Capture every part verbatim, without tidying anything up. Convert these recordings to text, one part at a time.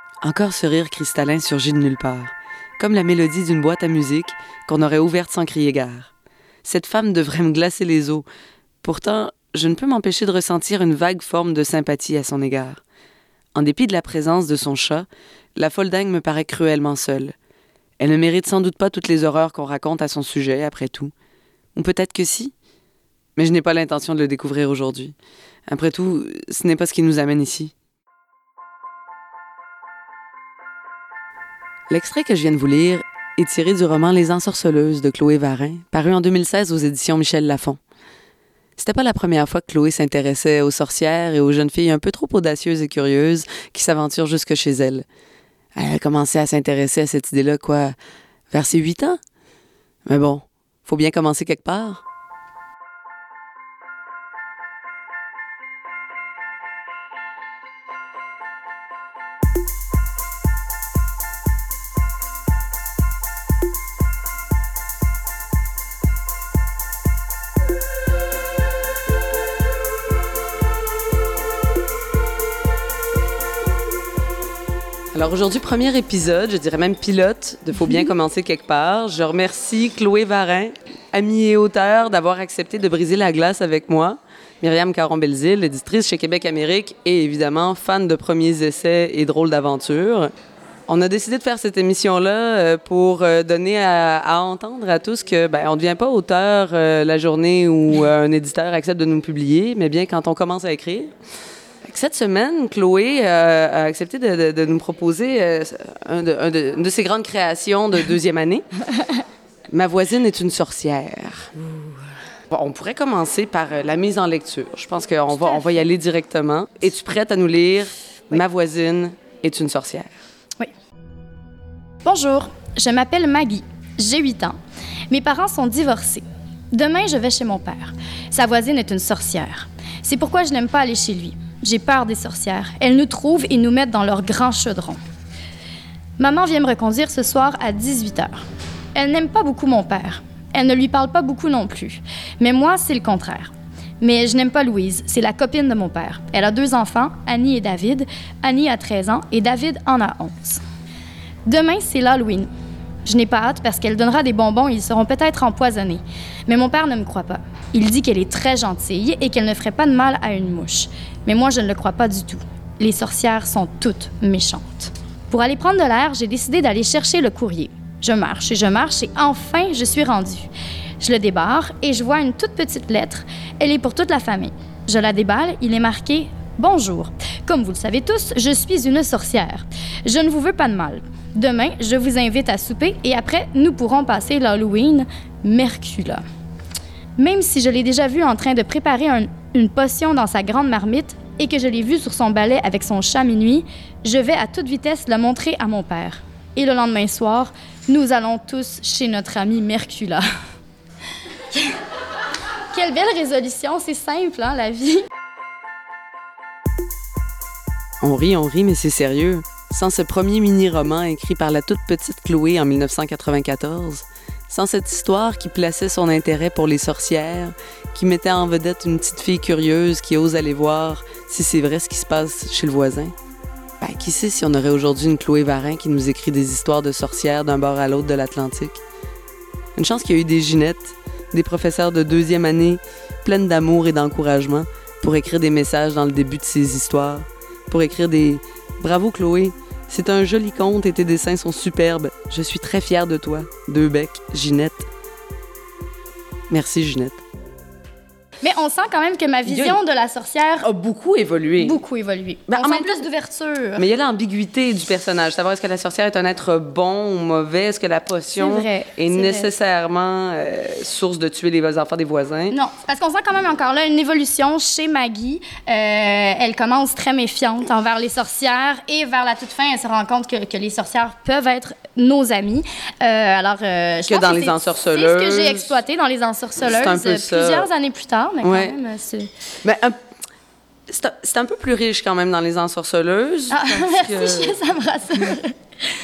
Encore ce rire cristallin surgit de nulle part, comme la mélodie d'une boîte à musique qu'on aurait ouverte sans crier gare. Cette femme devrait me glacer les os. Pourtant, je ne peux m'empêcher de ressentir une vague forme de sympathie à son égard. En dépit de la présence de son chat, la folle dingue me paraît cruellement seule. Elle ne mérite sans doute pas toutes les horreurs qu'on raconte à son sujet, après tout. Ou peut-être que si. Mais je n'ai pas l'intention de le découvrir aujourd'hui. Après tout, ce n'est pas ce qui nous amène ici. L'extrait que je viens de vous lire est tiré du roman Les Ensorceleuses de Chloé Varin, paru en deux mille seize aux éditions Michel Lafon. C'était pas la première fois que Chloé s'intéressait aux sorcières et aux jeunes filles un peu trop audacieuses et curieuses qui s'aventurent jusque chez elle. Elle a commencé à s'intéresser à cette idée-là, quoi, vers ses huit ans. Mais bon, faut bien commencer quelque part. Alors aujourd'hui, premier épisode, je dirais même pilote de Faut bien commencer quelque part. Je remercie Chloé Varin, amie et auteure, d'avoir accepté de briser la glace avec moi. Myriam Caron-Belzile, éditrice chez Québec Amérique et évidemment fan de premiers essais et drôles d'aventures. On a décidé de faire cette émission-là pour donner à, à entendre à tous que ben, on ne devient pas auteur euh, la journée où euh, un éditeur accepte de nous publier, mais bien quand on commence à écrire. Cette semaine, Chloé euh, a accepté de, de, de nous proposer euh, un de, un de, une de ses grandes créations de deuxième année. Ma voisine est une sorcière. Bon, on pourrait commencer par euh, la mise en lecture. Je pense qu'on va, on va y aller directement. Es-tu prête à nous lire oui. Ma voisine est une sorcière? Oui. Bonjour, je m'appelle Maggie. J'ai huit ans. Mes parents sont divorcés. Demain, je vais chez mon père. Sa voisine est une sorcière. C'est pourquoi je n'aime pas aller chez lui. J'ai peur des sorcières. Elles nous trouvent et nous mettent dans leur grand chaudron. Maman vient me reconduire ce soir à dix-huit heures. Elle n'aime pas beaucoup mon père. Elle ne lui parle pas beaucoup non plus. Mais moi, c'est le contraire. Mais je n'aime pas Louise. C'est la copine de mon père. Elle a deux enfants, Annie et David. Annie a treize ans et David en a onze. Demain, c'est l'Halloween. Je n'ai pas hâte parce qu'elle donnera des bonbons et ils seront peut-être empoisonnés. Mais mon père ne me croit pas. Il dit qu'elle est très gentille et qu'elle ne ferait pas de mal à une mouche. Mais moi, je ne le crois pas du tout. Les sorcières sont toutes méchantes. Pour aller prendre de l'air, j'ai décidé d'aller chercher le courrier. Je marche et je marche et enfin, je suis rendue. Je le débarre et je vois une toute petite lettre. Elle est pour toute la famille. Je la déballe, il est marqué « Bonjour. Comme vous le savez tous, je suis une sorcière. Je ne vous veux pas de mal. Demain, je vous invite à souper et après, nous pourrons passer l'Halloween Mercula. » Même si je l'ai déjà vu en train de préparer un, une potion dans sa grande marmite et que je l'ai vu sur son balai avec son chat minuit, je vais à toute vitesse le montrer à mon père. Et le lendemain soir, nous allons tous chez notre ami Mercula. Quelle belle résolution, c'est simple, hein, la vie. On rit, on rit, mais c'est sérieux. Sans ce premier mini-roman écrit par la toute petite Chloé en dix-neuf cent quatre-vingt-quatorze, sans cette histoire qui plaçait son intérêt pour les sorcières, qui mettait en vedette une petite fille curieuse qui ose aller voir si c'est vrai ce qui se passe chez le voisin, ben, qui sait si on aurait aujourd'hui une Chloé Varin qui nous écrit des histoires de sorcières d'un bord à l'autre de l'Atlantique. Une chance qu'il y a eu des Ginettes, des professeurs de deuxième année, pleines d'amour et d'encouragement, pour écrire des messages dans le début de ces histoires, pour écrire des « Bravo Chloé, c'est un joli conte et tes dessins sont superbes. Je suis très fière de toi. Deux becs, Ginette. » Merci Ginette. Mais on sent quand même que ma vision de la sorcière a beaucoup évolué. Beaucoup évolué. Ben, on en sent plus d'ouverture. Mais il y a l'ambiguïté du personnage. Savoir est-ce que la sorcière est un être bon ou mauvais? Est-ce que la potion c'est vrai, est c'est nécessairement euh, source de tuer les enfants des voisins? Non, parce qu'on sent quand même encore là une évolution chez Maggie. Euh, elle commence très méfiante envers les sorcières et vers la toute fin, elle se rend compte que, que les sorcières peuvent être nos amis. Euh, alors, euh, je que pense dans que les c'est, ensorceleuses. c'est ce que j'ai exploité dans les ensorceleuses C'est un peu ça. Plusieurs années plus tard, mais quand ouais. même, c'est... Mais, un, c'est, un, c'est un peu plus riche quand même dans les ensorceleuses. Ah, merci, que... ça me rassure.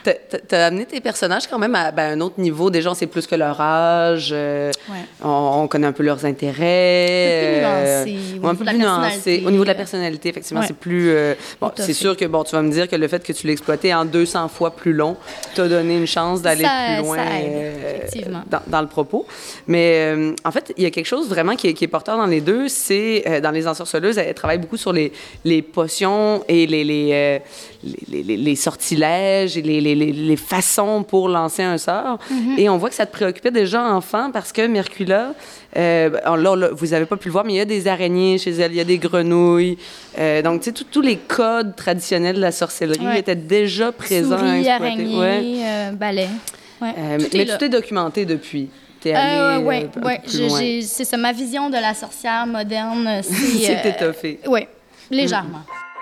T'as, t'as amené tes personnages quand même à ben, un autre niveau. Déjà, on sait plus que leur âge. Euh, ouais. on, on connaît un peu leurs intérêts. Un peu plus nuancé. Euh, un peu plus nuancé. Au niveau de la personnalité, effectivement, ouais. c'est plus... Euh, bon, c'est sûr que bon, tu vas me dire que le fait que tu l'as exploité en deux cents fois plus long t'a donné une chance d'aller ça, plus loin ça aide, euh, effectivement. Dans, dans le propos. Mais euh, en fait, il y a quelque chose vraiment qui est, qui est porteur dans les deux. C'est, euh, dans Les Ensorceleuses, elle travaille beaucoup sur les, les potions et les, les, euh, les, les, les sortilèges et les, les, les, les façons pour lancer un sort. Mm-hmm. Et on voit que ça te préoccupait déjà enfant parce que Mercula, euh, là, là, vous n'avez pas pu le voir, mais il y a des araignées chez elle, il y a des grenouilles. Euh, donc, tu sais, tous les codes traditionnels de la sorcellerie ouais. étaient déjà présents. Souris, araignées, ouais. euh, balais. Ouais. Euh, tout mais tu t'es documenté depuis. T'es allé euh, oui, euh, ouais, ouais. C'est ça. Ma vision de la sorcière moderne, c'est... c'est euh, étoffé. Oui, légèrement.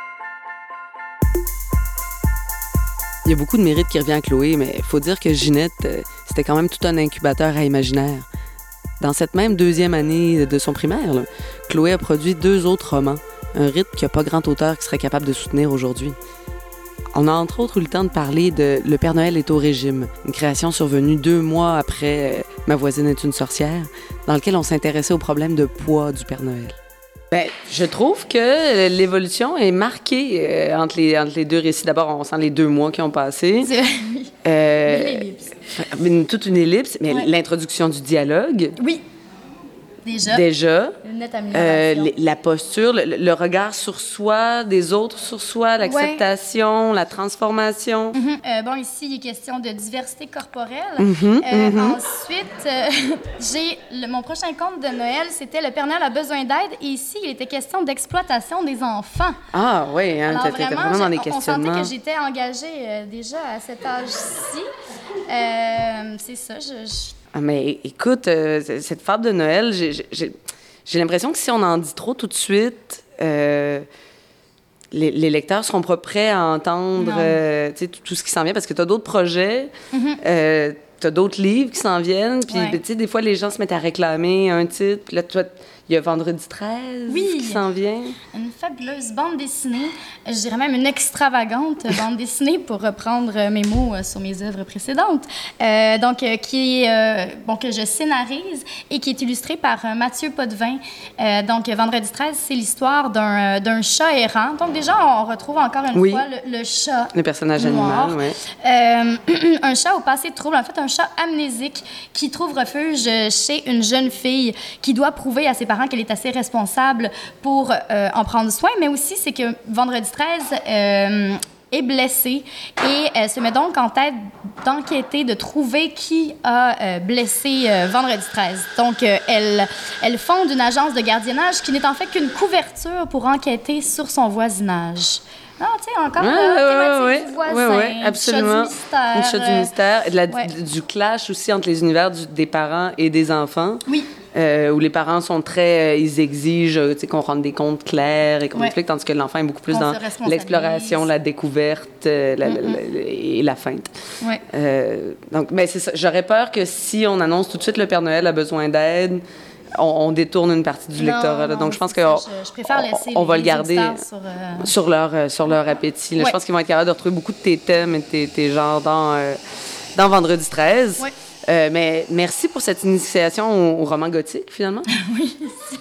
Il y a beaucoup de mérite qui revient à Chloé, mais il faut dire que Ginette, euh, c'était quand même tout un incubateur à imaginaire. Dans cette même deuxième année de son primaire, là, Chloé a produit deux autres romans, un rythme qu'il n'y a pas grand auteur qui serait capable de soutenir aujourd'hui. On a entre autres eu le temps de parler de Le Père Noël est au régime, une création survenue deux mois après euh, Ma voisine est une sorcière, dans lequel on s'intéressait au problème de poids du Père Noël. Bien, je trouve que l'évolution est marquée euh, entre, les, entre les deux récits. D'abord, on sent les deux mois qui ont passé. C'est oui. Euh, une ellipse. Une, toute une ellipse, mais ouais. L'introduction du dialogue. Oui. Déjà. Déjà. Une nette amélioration. Euh, la posture, le, le regard sur soi, des autres sur soi, l'acceptation, ouais. La transformation. Mm-hmm. Euh, bon, ici, il est question de diversité corporelle. Mm-hmm. Euh, mm-hmm. Ensuite, euh, j'ai le, mon prochain conte de Noël, c'était Le Père Noël a besoin d'aide. Et ici, il était question d'exploitation des enfants. Ah oui, hein, Alors, t'étais vraiment, vraiment dans les questionnements. On sentait que j'étais engagée euh, déjà à cet âge-ci. Euh, c'est ça, je... je... Ah, mais écoute, euh, cette fable de Noël, j'ai, j'ai, j'ai l'impression que si on en dit trop tout de suite, euh, les, les lecteurs seront pas prêts à entendre euh, tout, tout ce qui s'en vient, parce que tu as d'autres projets, mm-hmm. euh, tu as d'autres livres qui s'en viennent, puis ouais. Des fois, les gens se mettent à réclamer un titre, puis là, toi, il y a Vendredi treize oui, qui s'en vient. Une fabuleuse bande dessinée, je dirais même une extravagante bande dessinée, pour reprendre mes mots sur mes œuvres précédentes. Euh, donc, euh, qui est, euh, bon, que je scénarise et qui est illustrée par euh, Mathieu Potvin. Euh, donc, Vendredi treize, c'est l'histoire d'un, euh, d'un chat errant. Donc, déjà, on retrouve encore une oui. fois le, le chat. Le personnage noir. Animal, oui. Euh, un chat au passé trouble, en fait, un chat amnésique qui trouve refuge chez une jeune fille qui doit prouver à ses parents qu'elle est assez responsable pour euh, en prendre soin, mais aussi c'est que Vendredi treize euh, est blessée et elle se met donc en tête d'enquêter, de trouver qui a euh, blessé euh, Vendredi treize. Donc, euh, elle, elle fonde une agence de gardiennage qui n'est en fait qu'une couverture pour enquêter sur son voisinage. Ah, tu sais, encore ouais, la ouais, thématique du voisin, ouais, ouais, absolument. Chat du mystère. Une chat du mystère, de la, ouais. du clash aussi entre les univers du, des parents et des enfants. Oui. Euh, où les parents sont très... Euh, ils exigent euh, qu'on rende des comptes clairs et qu'on ouais. explique, tandis que l'enfant est beaucoup plus on dans l'exploration, la découverte euh, la, mm-hmm. la, la, et la feinte. Ouais. Euh, donc, mais c'est ça. J'aurais peur que si on annonce tout de suite le Père Noël a besoin d'aide, on, on détourne une partie du non, lectorat. Non, donc, je pense qu'on je, je préfère laisser on, on va le garder sur, euh... sur, leur, euh, sur leur appétit. Là. Ouais. Je pense qu'ils vont être capables de retrouver beaucoup de tes thèmes et tes, tes genres dans, euh, dans Vendredi treize. Ouais. Euh, mais merci pour cette initiation au, au roman gothique, finalement. oui,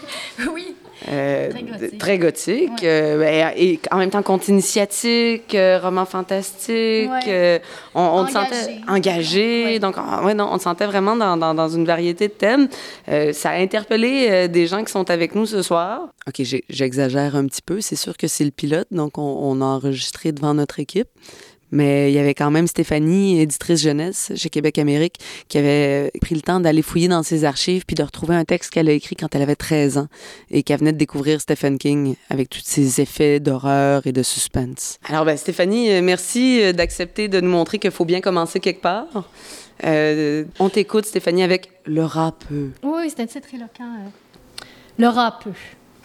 oui. Euh, très gothique. Très gothique. Ouais. Euh, et, et en même temps, conte initiatique, euh, roman fantastique. Ouais. Euh, on, on engagé. te sentait engagé. Ouais. Donc, on, ouais, non, on te sentait vraiment dans, dans, dans une variété de thèmes. Euh, ça a interpellé euh, des gens qui sont avec nous ce soir. OK, j'ai, j'exagère un petit peu. C'est sûr que c'est le pilote, donc on, on a enregistré devant notre équipe. Mais il y avait quand même Stéphanie, éditrice jeunesse chez Québec Amérique, qui avait pris le temps d'aller fouiller dans ses archives puis de retrouver un texte qu'elle a écrit quand elle avait treize ans et qu'elle venait de découvrir Stephen King avec tous ses effets d'horreur et de suspense. Alors, ben, Stéphanie, merci d'accepter de nous montrer qu'il faut bien commencer quelque part. Euh, on t'écoute, Stéphanie, avec Le râpeux. Oui, c'est un titre éloquent. Euh. Le râpeux.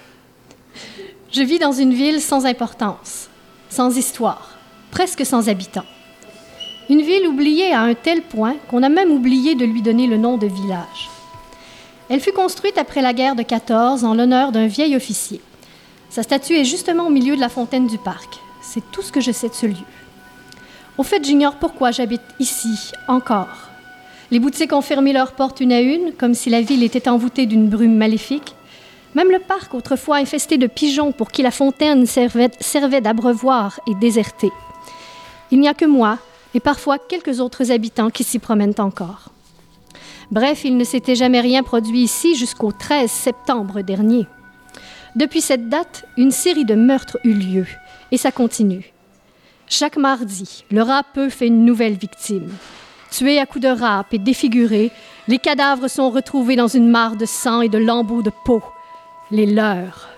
Je vis dans une ville sans importance, sans histoire. Presque sans habitants. Une ville oubliée à un tel point qu'on a même oublié de lui donner le nom de village. Elle fut construite après la guerre de quatorze en l'honneur d'un vieil officier. Sa statue est justement au milieu de la fontaine du parc. C'est tout ce que je sais de ce lieu. Au fait, j'ignore pourquoi j'habite ici, encore. Les boutiques ont fermé leurs portes une à une, comme si la ville était envoûtée d'une brume maléfique. Même le parc, autrefois infesté de pigeons pour qui la fontaine servait, servait d'abreuvoir, est déserté. Il n'y a que moi et parfois quelques autres habitants qui s'y promènent encore. Bref, il ne s'était jamais rien produit ici jusqu'au treize septembre dernier. Depuis cette date, une série de meurtres eut lieu, et ça continue. Chaque mardi, le râpeux fait une nouvelle victime. Tués à coups de râpe et défigurés, les cadavres sont retrouvés dans une mare de sang et de lambeaux de peau. Les leurs.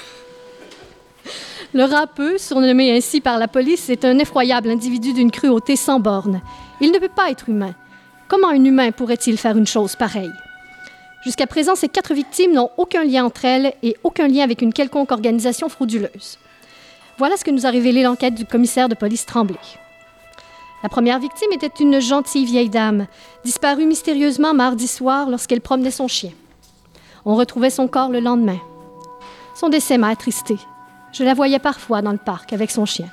Le râpeux, surnommé ainsi par la police, est un effroyable individu d'une cruauté sans borne. Il ne peut pas être humain. Comment un humain pourrait-il faire une chose pareille? Jusqu'à présent, ces quatre victimes n'ont aucun lien entre elles et aucun lien avec une quelconque organisation frauduleuse. Voilà ce que nous a révélé l'enquête du commissaire de police Tremblay. La première victime était une gentille vieille dame, disparue mystérieusement mardi soir lorsqu'elle promenait son chien. On retrouvait son corps le lendemain. Son décès m'a attristée. Je la voyais parfois dans le parc avec son chien.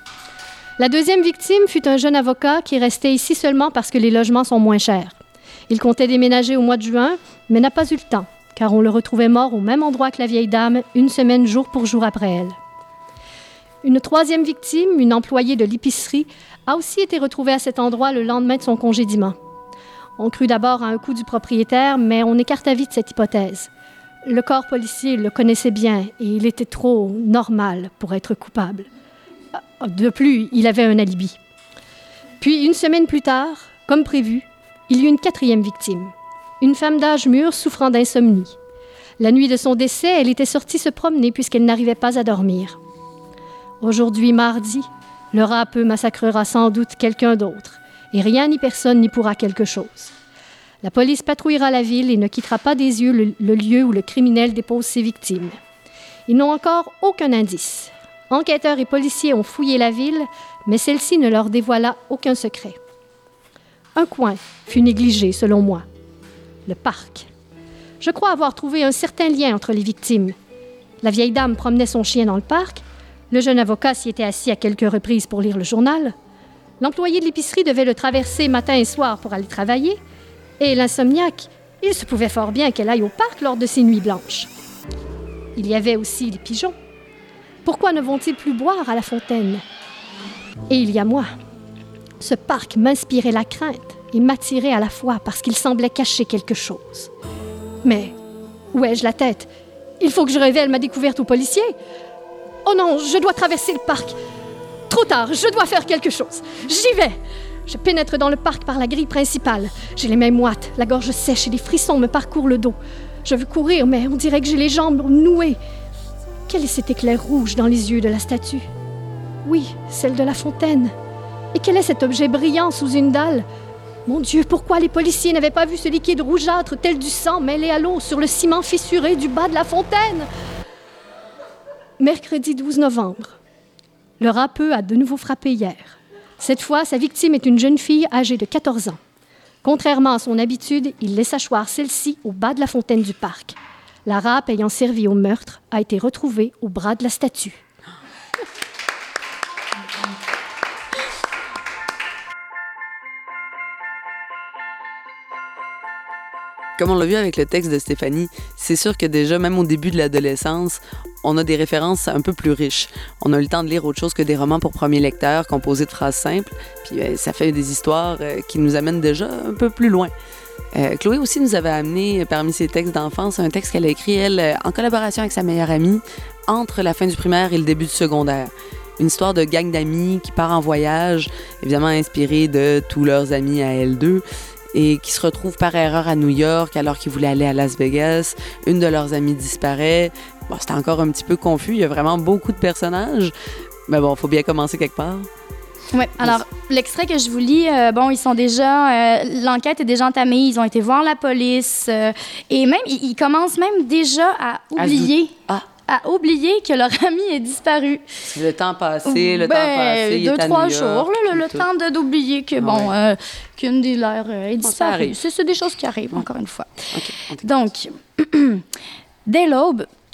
La deuxième victime fut un jeune avocat qui restait ici seulement parce que les logements sont moins chers. Il comptait déménager au mois de juin, mais n'a pas eu le temps, car on le retrouvait mort au même endroit que la vieille dame, une semaine jour pour jour après elle. Une troisième victime, une employée de l'épicerie, a aussi été retrouvée à cet endroit le lendemain de son congédiement. On crut d'abord à un coup du propriétaire, mais on écarta vite cette hypothèse. Le corps policier le connaissait bien et il était trop normal pour être coupable. De plus, il avait un alibi. Puis, une semaine plus tard, comme prévu, il y eut une quatrième victime, une femme d'âge mûr souffrant d'insomnie. La nuit de son décès, elle était sortie se promener puisqu'elle n'arrivait pas à dormir. Aujourd'hui, mardi, le râpeux massacrera sans doute quelqu'un d'autre, et rien ni personne n'y pourra quelque chose. La police patrouillera la ville et ne quittera pas des yeux le, le lieu où le criminel dépose ses victimes. Ils n'ont encore aucun indice. Enquêteurs et policiers ont fouillé la ville, mais celle-ci ne leur dévoila aucun secret. Un coin fut négligé, selon moi. Le parc. Je crois avoir trouvé un certain lien entre les victimes. La vieille dame promenait son chien dans le parc. Le jeune avocat s'y était assis à quelques reprises pour lire le journal. L'employé de l'épicerie devait le traverser matin et soir pour aller travailler. Et l'insomniaque, il se pouvait fort bien qu'elle aille au parc lors de ses nuits blanches. Il y avait aussi les pigeons. Pourquoi ne vont-ils plus boire à la fontaine? Et il y a moi. Ce parc m'inspirait la crainte et m'attirait à la fois parce qu'il semblait cacher quelque chose. Mais où ai-je la tête? Il faut que je révèle ma découverte aux policiers. Oh non, je dois traverser le parc. Trop tard, je dois faire quelque chose. J'y vais. Je pénètre dans le parc par la grille principale. J'ai les mains moites, la gorge sèche et des frissons me parcourent le dos. Je veux courir, mais on dirait que j'ai les jambes nouées. Quel est cet éclair rouge dans les yeux de la statue? Oui, celle de la fontaine. Et quel est cet objet brillant sous une dalle? Mon Dieu, pourquoi les policiers n'avaient pas vu ce liquide rougeâtre tel du sang mêlé à l'eau sur le ciment fissuré du bas de la fontaine? Mercredi douze novembre. Le râpeux a de nouveau frappé hier. Cette fois, sa victime est une jeune fille âgée de quatorze ans. Contrairement à son habitude, il laissa choir celle-ci au bas de la fontaine du parc. La râpe ayant servi au meurtre a été retrouvée au bras de la statue. Comme on l'a vu avec le texte de Stéphanie, c'est sûr que déjà, même au début de l'adolescence, on a des références un peu plus riches. On a eu le temps de lire autre chose que des romans pour premier lecteur, composés de phrases simples, puis euh, ça fait des histoires euh, qui nous amènent déjà un peu plus loin. Euh, Chloé aussi nous avait amené, euh, parmi ses textes d'enfance, un texte qu'elle a écrit, elle, euh, en collaboration avec sa meilleure amie, entre la fin du primaire et le début du secondaire. Une histoire de gang d'amis qui part en voyage, évidemment inspirée de tous leurs amis à elles deux, et qui se retrouvent par erreur à New York alors qu'ils voulaient aller à Las Vegas. Une de leurs amies disparaît. Bon, c'était encore un petit peu confus. Il y a vraiment beaucoup de personnages. Mais bon, il faut bien commencer quelque part. Oui, alors l'extrait que je vous lis, euh, bon, ils sont déjà, euh, l'enquête est déjà entamée, ils ont été voir la police euh, et même, ils, ils commencent même déjà à oublier, à, à oublier que leur ami est disparu. Le temps passé, le ben, temps passé, il deux, est à trois New York, jours, là, le, le temps de, d'oublier que, bon, ouais. euh, qu'une des leurs euh, est disparue. C'est, c'est des choses qui arrivent, ouais. encore une fois. Okay, Donc, dès l'aube,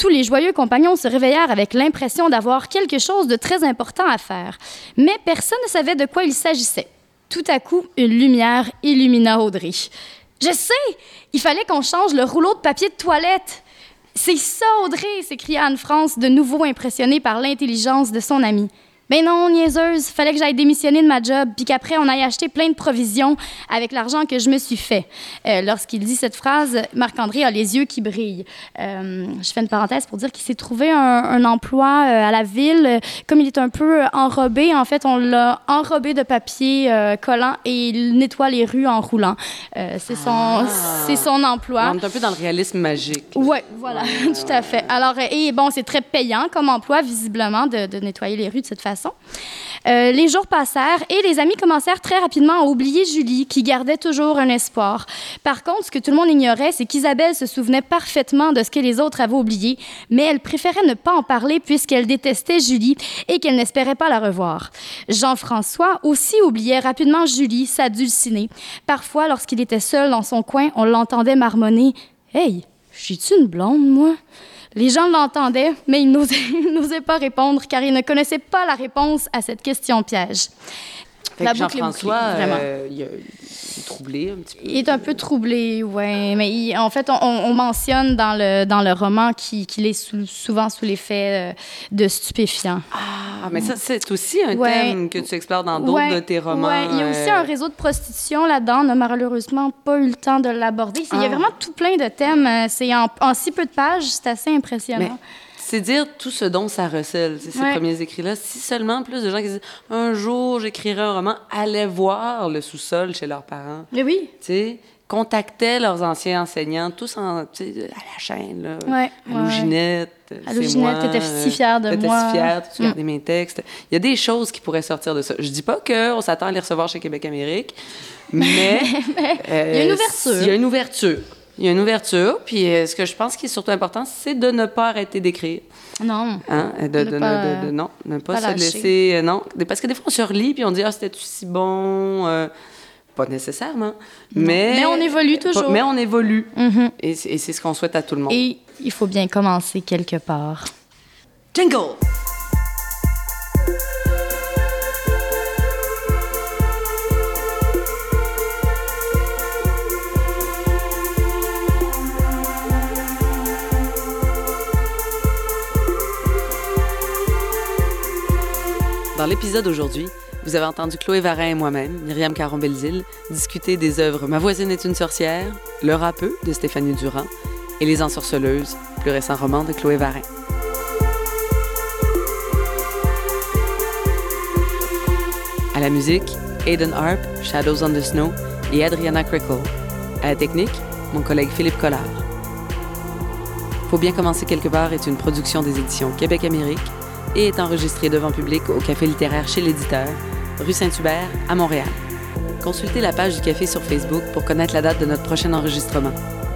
Tous les joyeux compagnons se réveillèrent avec l'impression d'avoir quelque chose de très important à faire. Mais personne ne savait de quoi il s'agissait. Tout à coup, une lumière illumina Audrey. « Je sais! Il fallait qu'on change le rouleau de papier de toilette! » « C'est ça, Audrey! » s'écria Anne-France, de nouveau impressionnée par l'intelligence de son amie. « Ben non, niaiseuse, fallait que j'aille démissionner de ma job, puis qu'après, on aille acheter plein de provisions avec l'argent que je me suis fait. Euh, » Lorsqu'il dit cette phrase, Marc-André a les yeux qui brillent. Euh, je fais une parenthèse pour dire qu'il s'est trouvé un, un emploi euh, à la ville. Comme il est un peu enrobé, en fait, on l'a enrobé de papier euh, collant et il nettoie les rues en roulant. Euh, c'est, son, ah. c'est son emploi. On est un peu dans le réalisme magique. Oui, voilà, ouais. Tout à fait. Alors, et bon, c'est très payant comme emploi, visiblement, de, de nettoyer les rues de cette façon. Euh, les jours passèrent et les amis commencèrent très rapidement à oublier Julie, qui gardait toujours un espoir. Par contre, ce que tout le monde ignorait, c'est qu'Isabelle se souvenait parfaitement de ce que les autres avaient oublié, mais elle préférait ne pas en parler puisqu'elle détestait Julie et qu'elle n'espérait pas la revoir. Jean-François aussi oubliait rapidement Julie, sa dulcinée. Parfois, lorsqu'il était seul dans son coin, on l'entendait marmonner « Hey, j'ai-tu une blonde, moi? » Les gens l'entendaient, mais ils n'osaient, ils n'osaient pas répondre car ils ne connaissaient pas la réponse à cette question piège. Fait La que boucle Jean-François, est bouclée, vraiment. Euh, il, a, il est troublé un petit peu. Il est un peu troublé, oui. Mais il, en fait, on, on mentionne dans le, dans le roman qu'il, qu'il est sous, souvent sous l'effet de stupéfiants. Ah, mais ça, c'est aussi un ouais. thème que tu explores dans d'autres ouais. de tes romans. Oui, il y a aussi un réseau de prostitution là-dedans. On n'a malheureusement pas eu le temps de l'aborder. Ah. Il y a vraiment tout plein de thèmes. C'est en, en si peu de pages, c'est assez impressionnant. Mais... C'est dire tout ce dont ça recèle, ces ouais. premiers écrits-là. Si seulement plus de gens qui disent « Un jour, j'écrirai un roman », allaient voir le sous-sol chez leurs parents. Mais oui. Tu sais, contactaient leurs anciens enseignants, tous en, à la chaîne, là. Ouais, Allô, ouais. Ginette, Allô, Ginette, t'étais si fière de t'étais moi. T'étais si fière, tu regardais mm. mes textes. Il y a des choses qui pourraient sortir de ça. Je dis pas qu'on s'attend à les recevoir chez Québec Amérique, mais... euh, il y a une ouverture. Il y a une ouverture. Il y a une ouverture, puis euh, ce que je pense qui est surtout important, c'est de ne pas arrêter d'écrire. Non. Hein? De, de, de, pas, de, de, non, ne pas, pas se lâcher. laisser... Euh, non, parce que des fois, on se relit, puis on dit « Ah, c'était-tu si bon? Euh, » Pas nécessairement, mais... Mais on évolue toujours. Pas, mais on évolue, mm-hmm. et, et c'est ce qu'on souhaite à tout le monde. Et il faut bien commencer quelque part. Jingle! Dans l'épisode d'aujourd'hui, vous avez entendu Chloé Varin et moi-même, Myriam Caron-Belzile, discuter des œuvres Ma voisine est une sorcière, Le râpeux de Stéphanie Durand et Les ensorceleuses, plus récent roman de Chloé Varin. À la musique, Aidan Harp, Shadows on the Snow et Adriana Crickle. À la technique, mon collègue Philippe Collard. Faut bien commencer quelque part est une production des éditions Québec Amérique et est enregistré devant public au Café littéraire chez l'éditeur, rue Saint-Hubert, à Montréal. Consultez la page du café sur Facebook pour connaître la date de notre prochain enregistrement.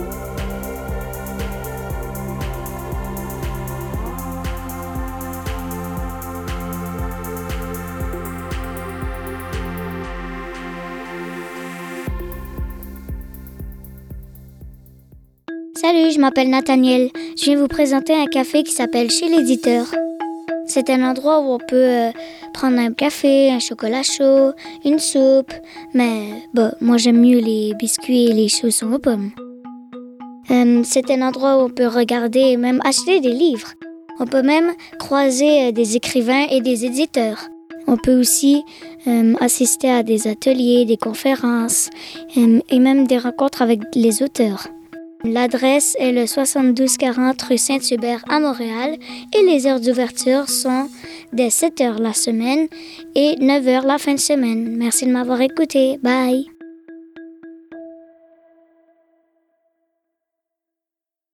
Salut, je m'appelle Nathaniel. Je viens vous présenter un café qui s'appelle Chez l'éditeur. C'est un endroit où on peut euh, prendre un café, un chocolat chaud, une soupe. Mais bah, moi, j'aime mieux les biscuits et les chaussons aux pommes. Euh, c'est un endroit où on peut regarder et même acheter des livres. On peut même croiser euh, des écrivains et des éditeurs. On peut aussi euh, assister à des ateliers, des conférences euh, et même des rencontres avec les auteurs. L'adresse est le soixante-douze quarante rue Saint-Hubert à Montréal et les heures d'ouverture sont dès sept heures la semaine et neuf heures la fin de semaine. Merci de m'avoir écouté. Bye!